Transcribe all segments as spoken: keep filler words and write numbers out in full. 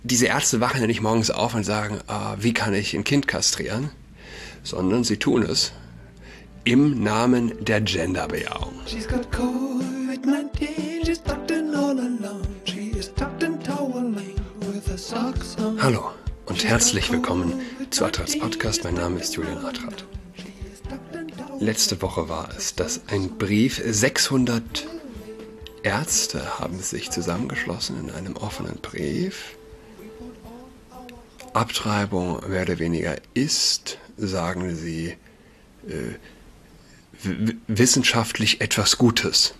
Diese Ärzte wachen ja nicht morgens auf und sagen, ah, wie kann ich ein Kind kastrieren, sondern sie tun es im Namen der Genderbejahung. She's got COVID nineteen, she's tucked in all alone. She is tucked and toweling with her socks on. Hallo und herzlich willkommen zu Adrats Podcast. Mein Name ist Julian Adrat. Letzte Woche war es, dass ein Brief, sechshundert Ärzte haben sich zusammengeschlossen in einem offenen Brief. Abtreibung mehr oder weniger ist, sagen sie, äh, w- wissenschaftlich etwas Gutes.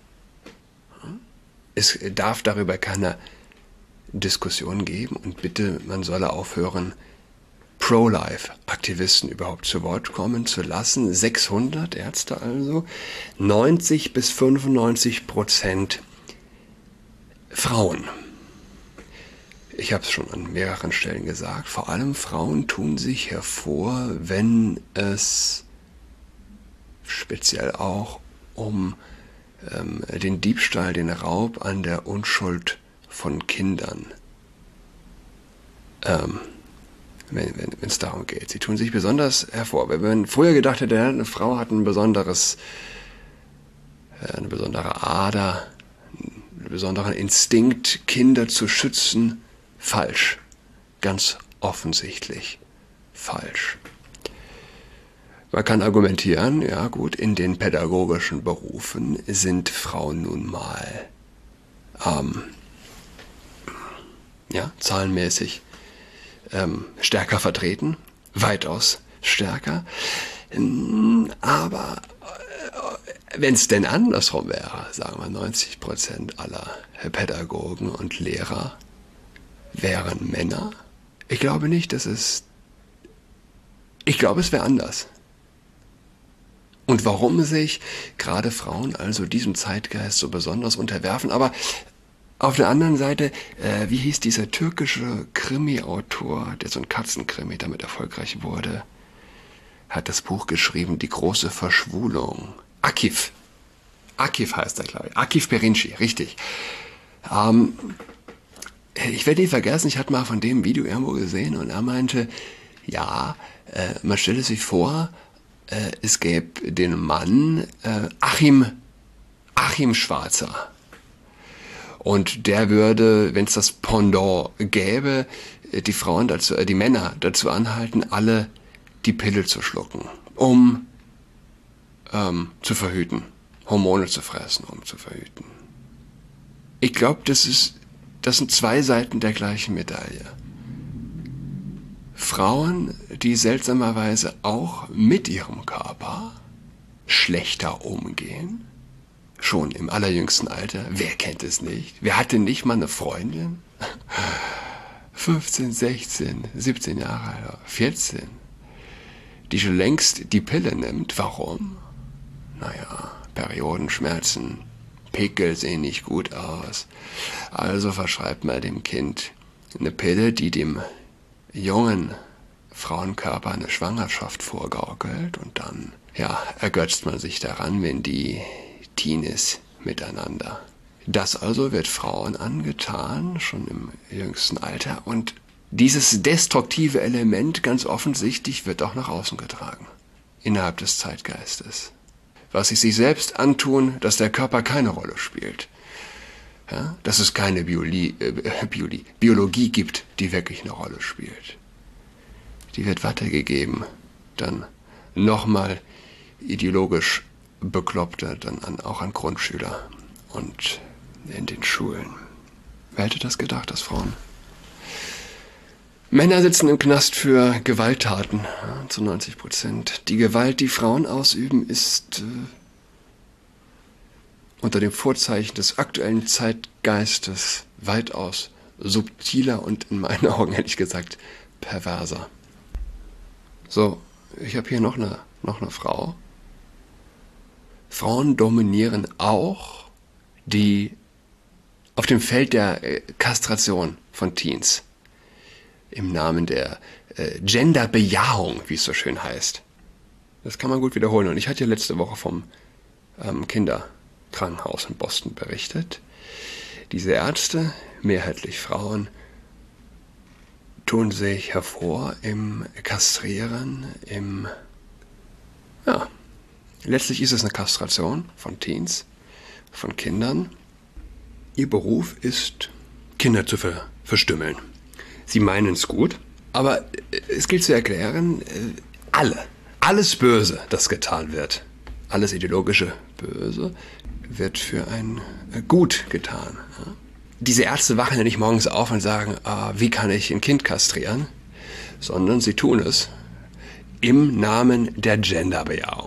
Es darf darüber keine Diskussion geben und bitte, man solle aufhören, Pro-Life-Aktivisten überhaupt zu Wort kommen zu lassen. sechshundert Ärzte also, neunzig bis fünfundneunzig Prozent Frauen. Ich habe es schon an mehreren Stellen gesagt, vor allem Frauen tun sich hervor, wenn es speziell auch um ähm, den Diebstahl, den Raub an der Unschuld von Kindern, ähm, wenn es wenn, darum geht. Sie tun sich besonders hervor. Wenn man früher gedacht hätte, eine Frau hat ein besonderes, äh, eine besondere Ader, einen besonderen Instinkt, Kinder zu schützen, falsch. Ganz offensichtlich falsch. Man kann argumentieren, ja gut, in den pädagogischen Berufen sind Frauen nun mal ähm, ja, zahlenmäßig ähm, stärker vertreten, weitaus stärker. Aber äh, wenn es denn andersrum wäre, sagen wir neunzig Prozent aller Pädagogen und Lehrer wären Männer. Ich glaube nicht, dass es... Ich glaube, es wäre anders. Und warum sich gerade Frauen also diesem Zeitgeist so besonders unterwerfen. Aber auf der anderen Seite, äh, wie hieß dieser türkische Krimi-Autor, der so ein Katzenkrimi damit erfolgreich wurde, hat das Buch geschrieben, Die große Verschwulung. Akif. Akif heißt er, glaube ich. Akif Perinci, richtig. Ähm... Ich werde nie vergessen, ich hatte mal von dem Video irgendwo gesehen und er meinte, ja, äh, man stelle sich vor, äh, es gäbe den Mann äh, Achim, Achim Schwarzer. Und der würde, wenn es das Pendant gäbe, die Frauen dazu, äh, die Männer dazu anhalten, alle die Pille zu schlucken, um ähm, zu verhüten, Hormone zu fressen, um zu verhüten. Ich glaube, das ist Das sind zwei Seiten der gleichen Medaille. Frauen, die seltsamerweise auch mit ihrem Körper schlechter umgehen, schon im allerjüngsten Alter. Wer kennt es nicht? Wer hatte nicht mal eine Freundin? fünfzehn, sechzehn, siebzehn Jahre alt, vierzehn, die schon längst die Pille nimmt. Warum? Naja, Periodenschmerzen, Pickel sehen nicht gut aus. Also verschreibt man dem Kind eine Pille, die dem jungen Frauenkörper eine Schwangerschaft vorgaukelt. Und dann, ja, ergötzt man sich daran, wenn die Teenies miteinander. Das also wird Frauen angetan, schon im jüngsten Alter. Und dieses destruktive Element, ganz offensichtlich, wird auch nach außen getragen. Innerhalb des Zeitgeistes. Was sie sich selbst antun, dass der Körper keine Rolle spielt. Ja, dass es keine Biologie, äh, Biologie, Biologie gibt, die wirklich eine Rolle spielt. Die wird weitergegeben, dann nochmal ideologisch bekloppter, dann an, auch an Grundschüler und in den Schulen. Wer hätte das gedacht, dass Frauen? Männer sitzen im Knast für Gewalttaten, ja, zu neunzig Prozent. Die Gewalt, die Frauen ausüben, ist äh, unter dem Vorzeichen des aktuellen Zeitgeistes weitaus subtiler und in meinen Augen, ehrlich gesagt, perverser. So, ich habe hier noch eine, noch eine Frau. Frauen dominieren auch die auf dem Feld der äh, Kastration von Teens. Im Namen der äh, Genderbejahung, wie es so schön heißt. Das kann man gut wiederholen. Und ich hatte ja letzte Woche vom ähm, Kinderkrankenhaus in Boston berichtet. Diese Ärzte, mehrheitlich Frauen, tun sich hervor im Kastrieren, im, ja, letztlich ist es eine Kastration von Teens, von Kindern. Ihr Beruf ist, Kinder zu ver verstümmeln. Sie meinen es gut, aber es gilt zu erklären, alle, alles Böse, das getan wird, alles ideologische Böse, wird für ein Gut getan. Diese Ärzte wachen ja nicht morgens auf und sagen, ah, wie kann ich ein Kind kastrieren, sondern sie tun es im Namen der Genderbejahung.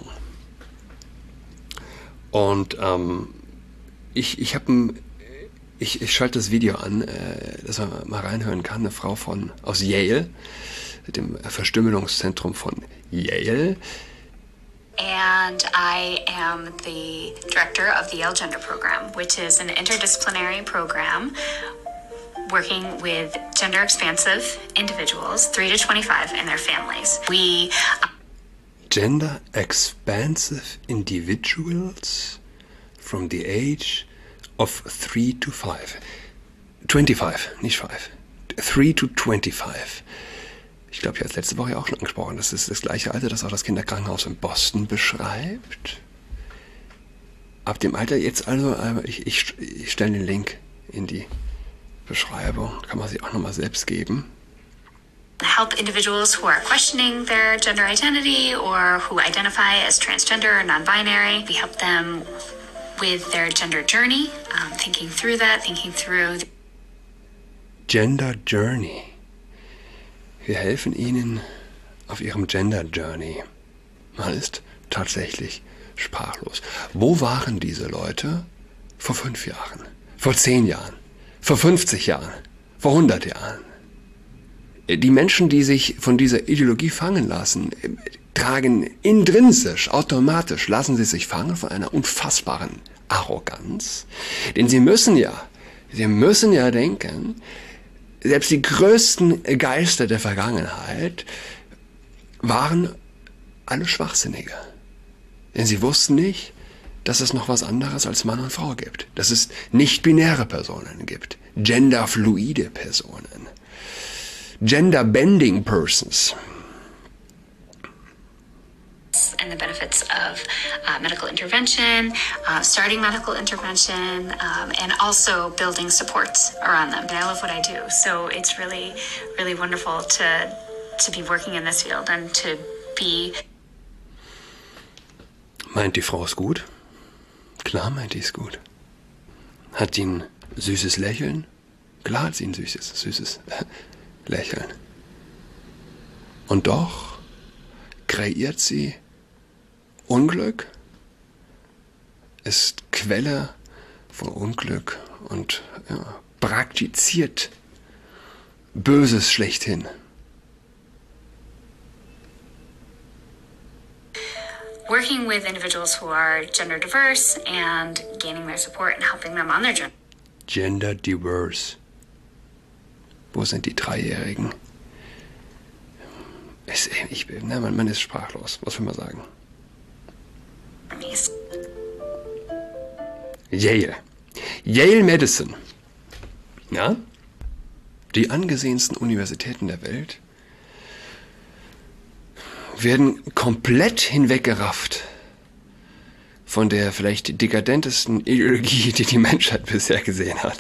Und ähm, ich, ich habe ein Ich, ich schalte das Video an, äh, dass man mal reinhören kann. Eine Frau von, aus Yale, dem Verstümmelungszentrum von Yale. And I am the director of the Yale Gender Program, which is an interdisciplinary program working with gender expansive individuals, three to twenty-five, and their families. We Gender expansive individuals from the age of three to five. twenty-five, nicht five. three to twenty-five. Ich glaube, ich habe es letzte Woche auch schon angesprochen. Das ist das gleiche Alter, das auch das Kinderkrankenhaus in Boston beschreibt. Ab dem Alter jetzt also, ich, ich, ich stelle den Link in die Beschreibung. Kann man sich auch nochmal selbst geben. help individuals who are questioning their gender identity or who identify as transgender or non-binary. We help them with their gender journey, um, thinking through that, thinking through... Gender Journey. Wir helfen Ihnen auf Ihrem Gender Journey. Man ist tatsächlich sprachlos. Wo waren diese Leute vor fünf Jahren, vor zehn Jahren, vor fünfzig Jahren, vor hundert Jahren? Die Menschen, die sich von dieser Ideologie fangen lassen, tragen intrinsisch, automatisch, lassen sie sich fangen von einer unfassbaren Arroganz. Denn sie müssen ja, sie müssen ja denken, selbst die größten Geister der Vergangenheit waren alle Schwachsinnige. Denn sie wussten nicht, dass es noch was anderes als Mann und Frau gibt. Dass es nicht-binäre Personen gibt. Genderfluide Personen. Gender-bending persons. And the benefits of uh, medical intervention, uh, starting medical intervention, um, and also building supports around them. And I love what I do, so it's really, really wonderful to to be working in this field and to be. Meint die Frau es gut? Klar meint die es gut. Hat sie ein süßes Lächeln? Klar hat sie ein süßes, süßes Lächeln. Und doch kreiert sie Unglück, ist Quelle von Unglück und ja, praktiziert Böses schlechthin. Working with individuals who are gender diverse and gaining their support and helping them on their journey. Gender diverse. Wo sind die Dreijährigen? Es, ich, na, man, man ist sprachlos, was will man sagen? Yale. Yale Medicine. Ja? Die angesehensten Universitäten der Welt werden komplett hinweggerafft von der vielleicht dekadentesten Ideologie, die die Menschheit bisher gesehen hat.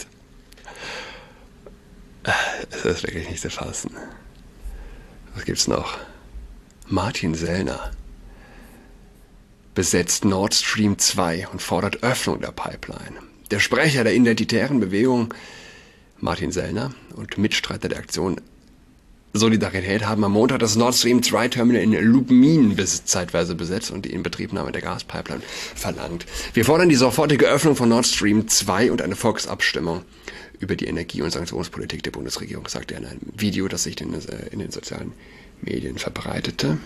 Das ist wirklich nicht zu fassen. Was gibt's noch? Martin Sellner besetzt Nord Stream zwei und fordert Öffnung der Pipeline. Der Sprecher der identitären Bewegung, Martin Sellner, und Mitstreiter der Aktion Solidarität haben am Montag das Nord Stream zwei Terminal in Lubmin bis zeitweise besetzt und die Inbetriebnahme der Gaspipeline verlangt. Wir fordern die sofortige Öffnung von Nord Stream zwei und eine Volksabstimmung über die Energie- und Sanktionspolitik der Bundesregierung, sagte er in einem Video, das sich in, in den sozialen Medien verbreitete.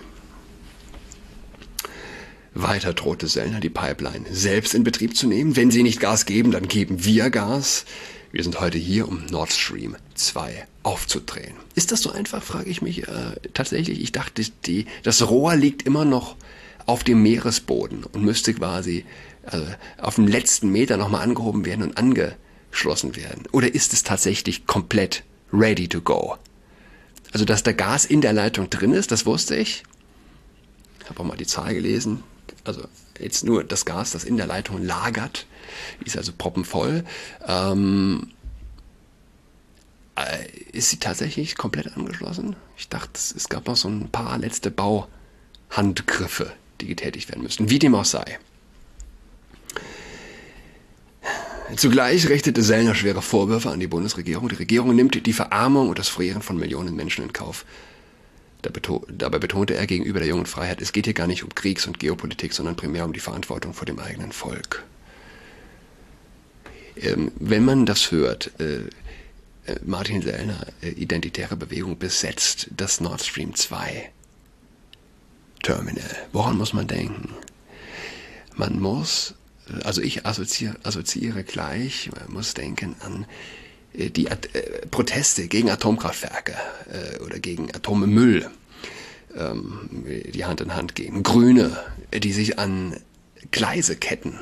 Weiter drohte Sellner, die Pipeline selbst in Betrieb zu nehmen. Wenn sie nicht Gas geben, dann geben wir Gas. Wir sind heute hier, um Nord Stream zwei aufzudrehen. Ist das so einfach, frage ich mich. Äh, tatsächlich, ich dachte, die, das Rohr liegt immer noch auf dem Meeresboden und müsste quasi äh, auf dem letzten Meter nochmal angehoben werden und angeschlossen werden. Oder ist es tatsächlich komplett ready to go? Also, dass da Gas in der Leitung drin ist, das wusste ich. Ich habe auch mal die Zahl gelesen. Also jetzt nur das Gas, das in der Leitung lagert, ist also proppenvoll. Ähm, äh, ist sie tatsächlich komplett angeschlossen? Ich dachte, es gab noch so ein paar letzte Bauhandgriffe, die getätigt werden müssten. Wie dem auch sei. Zugleich richtete Sellner schwere Vorwürfe an die Bundesregierung. Die Regierung nimmt die Verarmung und das Frieren von Millionen Menschen in Kauf. Dabei betonte er gegenüber der Jungen Freiheit, es geht hier gar nicht um Kriegs- und Geopolitik, sondern primär um die Verantwortung vor dem eigenen Volk. Ähm, wenn man das hört, äh, Martin Sellner, äh, identitäre Bewegung, besetzt das Nord Stream zwei Terminal. Woran muss man denken? Man muss, also ich assoziiere, assoziiere gleich, man muss denken an die At- äh, Proteste gegen Atomkraftwerke äh, oder gegen Atommüll, ähm, die Hand in Hand gehen. Grüne, die sich an Gleise ketten.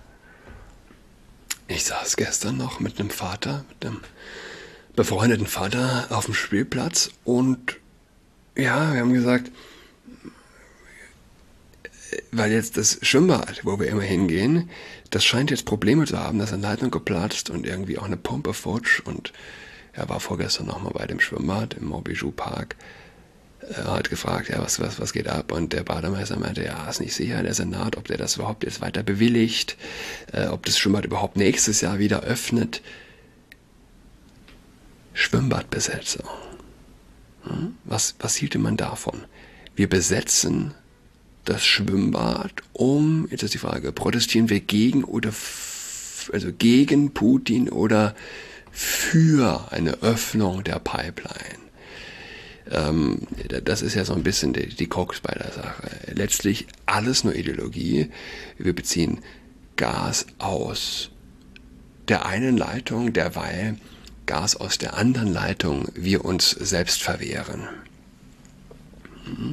Ich saß gestern noch mit einem Vater, mit einem befreundeten Vater auf dem Spielplatz und ja, wir haben gesagt, weil jetzt das Schwimmbad, wo wir immer hingehen, das scheint jetzt Probleme zu haben, dass eine Leitung geplatzt und irgendwie auch eine Pumpe futsch. Und er war vorgestern nochmal bei dem Schwimmbad im Montbijou Park. Er hat gefragt, ja, was, was, was geht ab? Und der Bademeister meinte, ja, ist nicht sicher, der Senat, ob der das überhaupt jetzt weiter bewilligt, äh, ob das Schwimmbad überhaupt nächstes Jahr wieder öffnet. Schwimmbadbesetzung. Hm? Was, was hielte man davon? Wir besetzen das Schwimmbad, um, jetzt ist die Frage, protestieren wir gegen oder f- also gegen Putin oder für eine Öffnung der Pipeline? Ähm, das ist ja so ein bisschen die, die Krux bei der Sache. Letztlich alles nur Ideologie. Wir beziehen Gas aus der einen Leitung, derweil Gas aus der anderen Leitung wir uns selbst verwehren. Hm.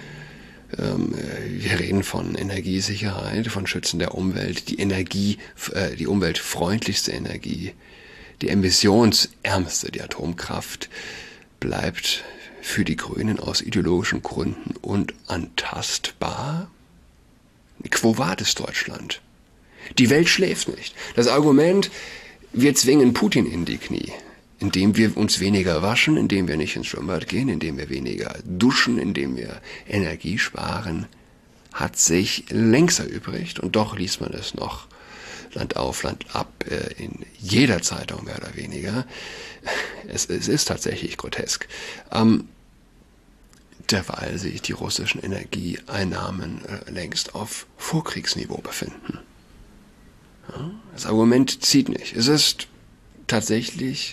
Wir reden von Energiesicherheit, von Schützen der Umwelt, die Energie, äh, die umweltfreundlichste Energie, die emissionsärmste, die Atomkraft, bleibt für die Grünen aus ideologischen Gründen unantastbar. Quo vadis Deutschland? Die Welt schläft nicht. Das Argument, wir zwingen Putin in die Knie, indem wir uns weniger waschen, indem wir nicht ins Schwimmbad gehen, indem wir weniger duschen, indem wir Energie sparen, hat sich längst erübrigt. Und doch liest man es noch Land auf, Land ab, äh, in jeder Zeitung mehr oder weniger. Es, es ist tatsächlich grotesk. Ähm, derweil sich die russischen Energieeinnahmen äh, längst auf Vorkriegsniveau befinden. Ja, das Argument zieht nicht. Es ist tatsächlich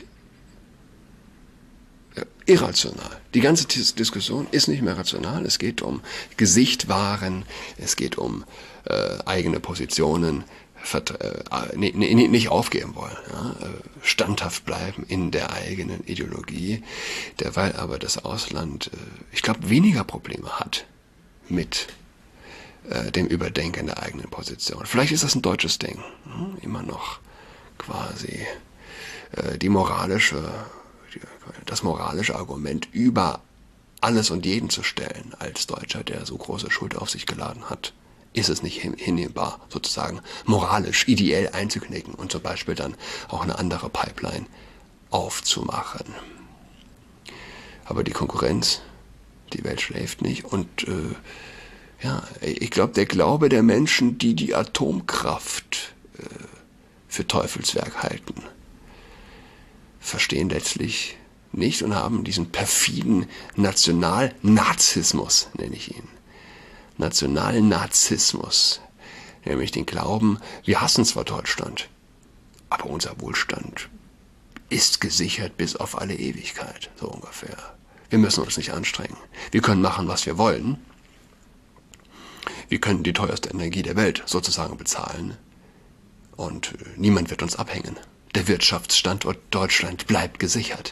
irrational. Die ganze Diskussion ist nicht mehr rational. Es geht um Gesicht wahren, es geht um äh, eigene Positionen, äh, nee, nee, nicht aufgeben wollen, ja? Standhaft bleiben in der eigenen Ideologie, derweil aber das Ausland, äh, ich glaube, weniger Probleme hat mit äh, dem Überdenken der eigenen Position. Vielleicht ist das ein deutsches Ding, hm? Immer noch quasi äh, die moralische das moralische Argument über alles und jeden zu stellen als Deutscher, der so große Schuld auf sich geladen hat, ist es nicht hinnehmbar, sozusagen moralisch, ideell einzuknicken und zum Beispiel dann auch eine andere Pipeline aufzumachen. Aber die Konkurrenz, die Welt schläft nicht und äh, ja, ich glaube, der Glaube der Menschen, die die Atomkraft äh, für Teufelswerk halten, verstehen letztlich nicht und haben diesen perfiden Nationalnazismus, nenne ich ihn. Nationalnazismus, nämlich den Glauben, wir hassen zwar Deutschland, aber unser Wohlstand ist gesichert bis auf alle Ewigkeit, so ungefähr. Wir müssen uns nicht anstrengen. Wir können machen, was wir wollen. Wir können die teuerste Energie der Welt sozusagen bezahlen und niemand wird uns abhängen. Der Wirtschaftsstandort Deutschland bleibt gesichert.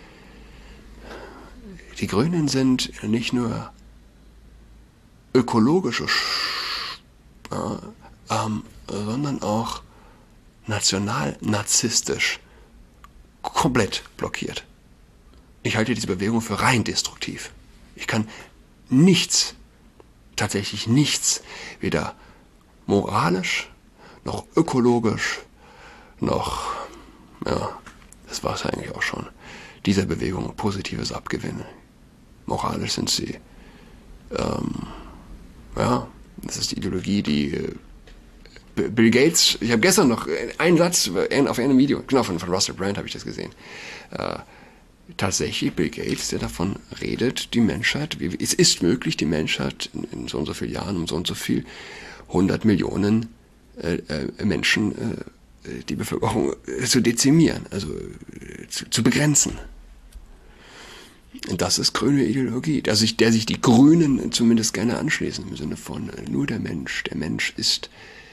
Die Grünen sind nicht nur ökologische, äh, ähm, sondern auch national-narzisstisch komplett blockiert. Ich halte diese Bewegung für rein destruktiv. Ich kann nichts, tatsächlich nichts, weder moralisch, noch ökologisch, noch, ja, das war es eigentlich auch schon, dieser Bewegung Positives abgewinnen. Moralisch sind sie, ähm, ja, das ist die Ideologie, die äh, Bill Gates, ich habe gestern noch einen Satz auf einem Video, genau, von, von Russell Brand habe ich das gesehen, äh, tatsächlich Bill Gates, der davon redet, die Menschheit, wie, es ist möglich, die Menschheit in, in so und so vielen Jahren um so und so viel hundert Millionen äh, äh, Menschen, äh, die Bevölkerung äh, zu dezimieren, also äh, zu, zu begrenzen. Und das ist grüne Ideologie, der sich, der sich die Grünen zumindest gerne anschließen, im Sinne von äh, nur der Mensch, der Mensch ist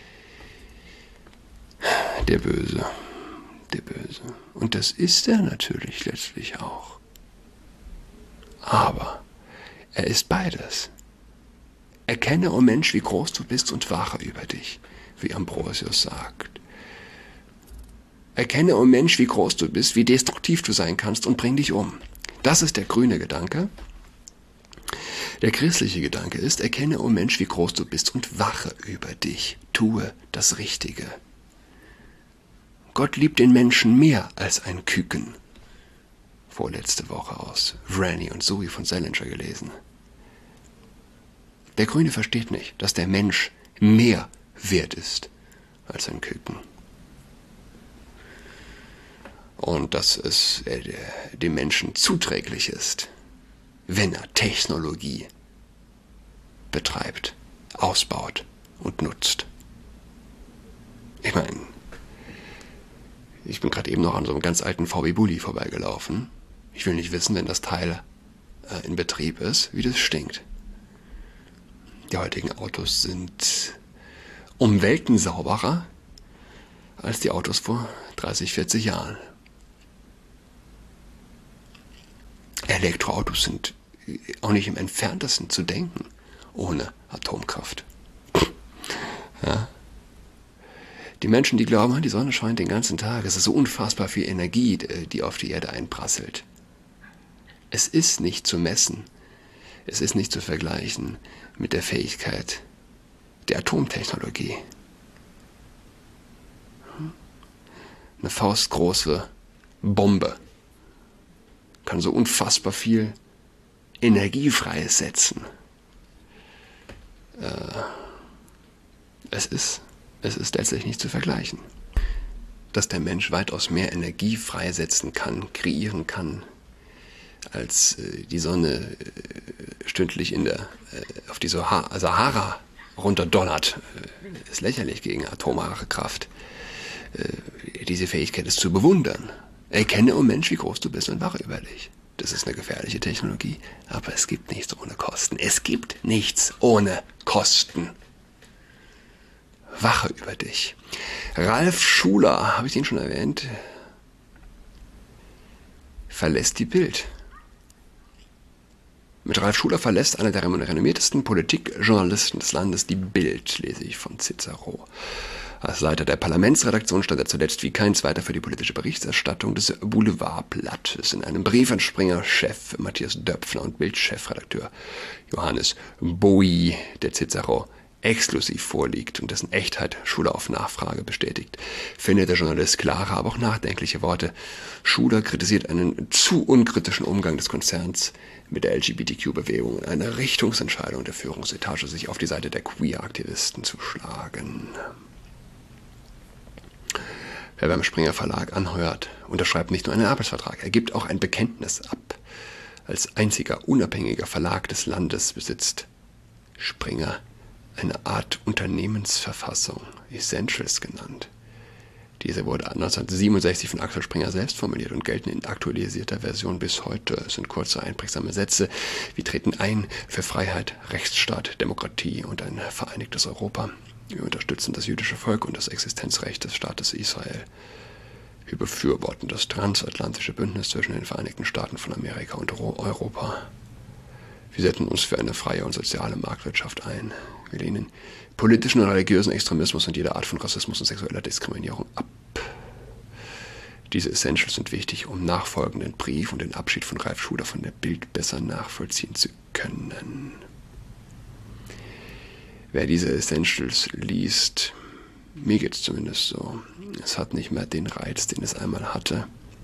der Böse. Der Böse. Und das ist er natürlich letztlich auch. Aber er ist beides. Erkenne, o Mensch, wie groß du bist und wache über dich, wie Ambrosius sagt. Erkenne, o Mensch, wie groß du bist, wie destruktiv du sein kannst und bring dich um. Das ist der grüne Gedanke. Der christliche Gedanke ist, erkenne, o Mensch, wie groß du bist und wache über dich. Tue das Richtige. Gott liebt den Menschen mehr als ein Küken. Vorletzte Woche aus Vranny und Zoe von Salinger gelesen. Der Grüne versteht nicht, dass der Mensch mehr wert ist als ein Küken. Und dass es äh, dem Menschen zuträglich ist, wenn er Technologie betreibt, ausbaut und nutzt. Ich meine, ich bin gerade eben noch an so einem ganz alten V W Bulli vorbeigelaufen. Ich will nicht wissen, wenn das Teil äh, in Betrieb ist, wie das stinkt. Die heutigen Autos sind um Welten sauberer als die Autos vor dreißig, vierzig Jahren. Elektroautos sind auch nicht im Entferntesten zu denken ohne Atomkraft. Ja. Die Menschen, die glauben, die Sonne scheint den ganzen Tag, es ist so unfassbar viel Energie, die auf die Erde einprasselt. Es ist nicht zu messen, es ist nicht zu vergleichen mit der Fähigkeit der Atomtechnologie. Eine faustgroße Bombe kann so unfassbar viel Energie freisetzen. Äh, es ist Es ist letztlich nicht zu vergleichen. Dass der Mensch weitaus mehr Energie freisetzen kann, kreieren kann, als äh, die Sonne äh, stündlich in der, äh, auf die Sahara runterdonnert, äh, ist lächerlich gegen atomare Kraft. Äh, diese Fähigkeit ist zu bewundern. Erkenne, o Mensch, wie groß du bist und wache über dich. Das ist eine gefährliche Technologie, aber es gibt nichts ohne Kosten. Es gibt nichts ohne Kosten. Wache über dich. Ralf Schuler, habe ich den schon erwähnt, verlässt die Bild. Mit Ralf Schuler verlässt einer der renommiertesten Politikjournalisten des Landes die Bild, lese ich von Cicero. Als Leiter der Parlamentsredaktion stand er zuletzt wie kein zweiter für die politische Berichterstattung des Boulevardblattes. In einem Brief an Springer-Chef Matthias Döpfner und Bild-Chefredakteur Johannes Bowie, der Cicero exklusiv vorliegt und dessen Echtheit Schuler auf Nachfrage bestätigt, findet der Journalist klare, aber auch nachdenkliche Worte. Schuler kritisiert einen zu unkritischen Umgang des Konzerns mit der L G B T Q-Bewegung und eine Richtungsentscheidung der Führungsetage, sich auf die Seite der Queer-Aktivisten zu schlagen. Wer beim Springer Verlag anheuert, unterschreibt nicht nur einen Arbeitsvertrag, er gibt auch ein Bekenntnis ab. Als einziger unabhängiger Verlag des Landes besitzt Springer eine Art Unternehmensverfassung, Essentials genannt. Diese wurde neunzehnhundertsiebenundsechzig von Axel Springer selbst formuliert und gelten in aktualisierter Version bis heute. Es sind kurze, einprägsame Sätze. Wir treten ein für Freiheit, Rechtsstaat, Demokratie und ein vereinigtes Europa. Wir unterstützen das jüdische Volk und das Existenzrecht des Staates Israel. Wir befürworten das transatlantische Bündnis zwischen den Vereinigten Staaten von Amerika und Europa. Wir setzen uns für eine freie und soziale Marktwirtschaft ein. Wir lehnen politischen und religiösen Extremismus und jede Art von Rassismus und sexueller Diskriminierung ab. Diese Essentials sind wichtig, um nachfolgenden Brief und den Abschied von Ralf Schuler von der Bild besser nachvollziehen zu können. Wer diese Essentials liest, mir geht es zumindest so, es hat nicht mehr den Reiz, den es einmal hatte.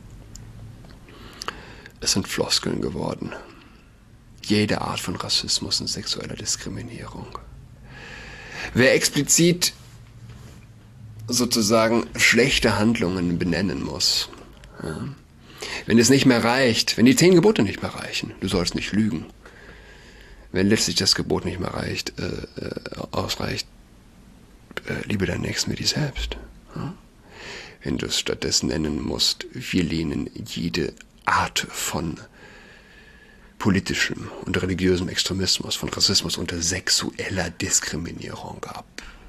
Es sind Floskeln geworden. Jede Art von Rassismus und sexueller Diskriminierung. Wer explizit sozusagen schlechte Handlungen benennen muss, ja, wenn es nicht mehr reicht, wenn die zehn Gebote nicht mehr reichen, du sollst nicht lügen, wenn letztlich das Gebot nicht mehr reicht, äh, äh, ausreicht, äh, liebe deinen Nächsten wie dich selbst. Ja? Wenn du es stattdessen nennen musst, wir lehnen jede Art von politischem und religiösem Extremismus, von Rassismus unter sexueller Diskriminierung ab,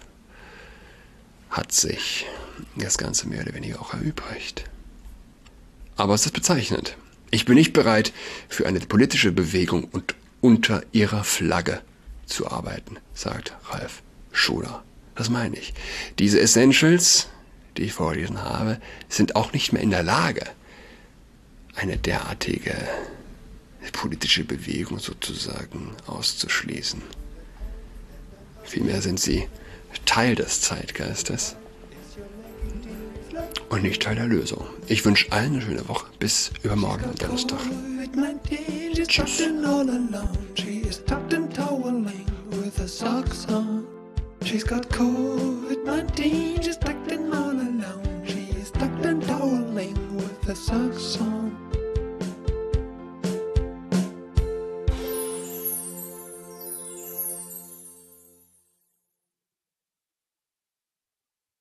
hat sich das Ganze mehr oder weniger auch erübrigt. Aber es ist bezeichnend. Ich bin nicht bereit, für eine politische Bewegung und unter ihrer Flagge zu arbeiten, sagt Ralf Schuler. Das meine ich. Diese Essentials, die ich vorgelesen habe, sind auch nicht mehr in der Lage, eine derartige politische Bewegung sozusagen auszuschließen. Vielmehr sind sie Teil des Zeitgeistes und nicht Teil der Lösung. Ich wünsche allen eine schöne Woche. Bis übermorgen am Donnerstag. Tschüss. She's got COVID nineteen, she's tucked in all alone. She's tucked and toweling with her socks on.